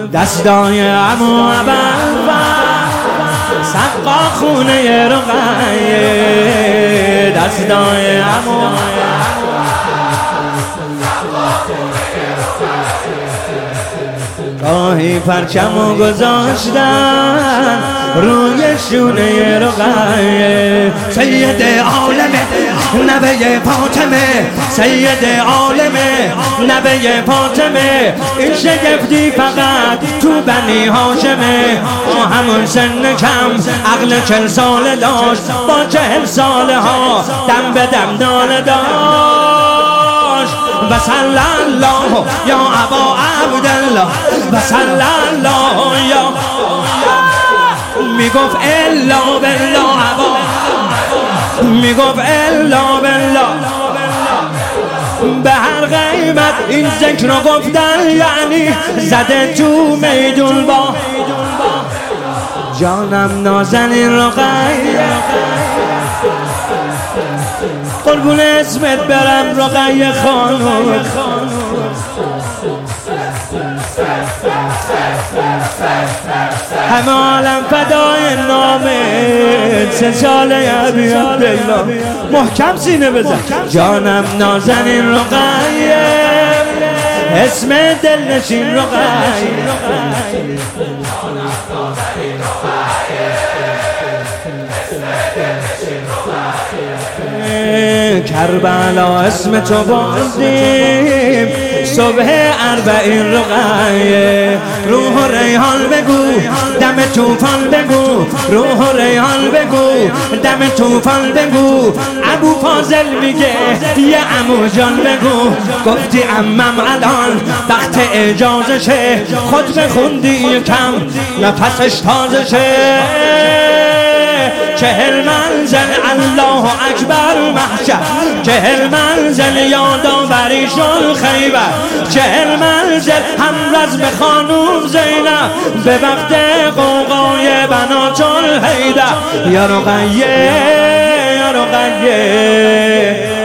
دستای عمو ابوالفضل سقا خونه رقیه دستای عمو گاهی پرچمو گذاشتن روی شونه رقیه سید عالم نبی فاطمه سید عالم نبی فاطمه این شگفتی فقط تو بنی هاشمه همون سن کم عقل 40 ساله داشت با 40 ساله ها دم به دم ناله داشت و صلی الله یا ابا عبدالله و صلی الله یا میگفت الا بالله ابا میگفت الا بالله به هر قیمت این ذکر رو گفتن یعنی زده تو میدون با جانم نازنین رقیه قربون اسمت برم رقیه خانم همه عالم فدای نامت 3 ساله عبی عبدالله محکم سینه بزن جانم نازنین رقیه اسم دلنشین رقیه کربلا اسم تو بردیم صبح 40 رقیه روح و ریحان بگو دم توفان بگو روح و ریحان بگو دم توفان بگو ابو فاضل میگه یه عمو جان بگو گفتی عمم الان وقت اجازشه خود بخوندی کم نفسش تازه شه 40 منزل الله اکبر محشر 40 منزل یادآوری شد خیبر 40 منزل هم رزم خانوم زینب به وقت قوقای بنات الحیدر یا رقیه یا رقیه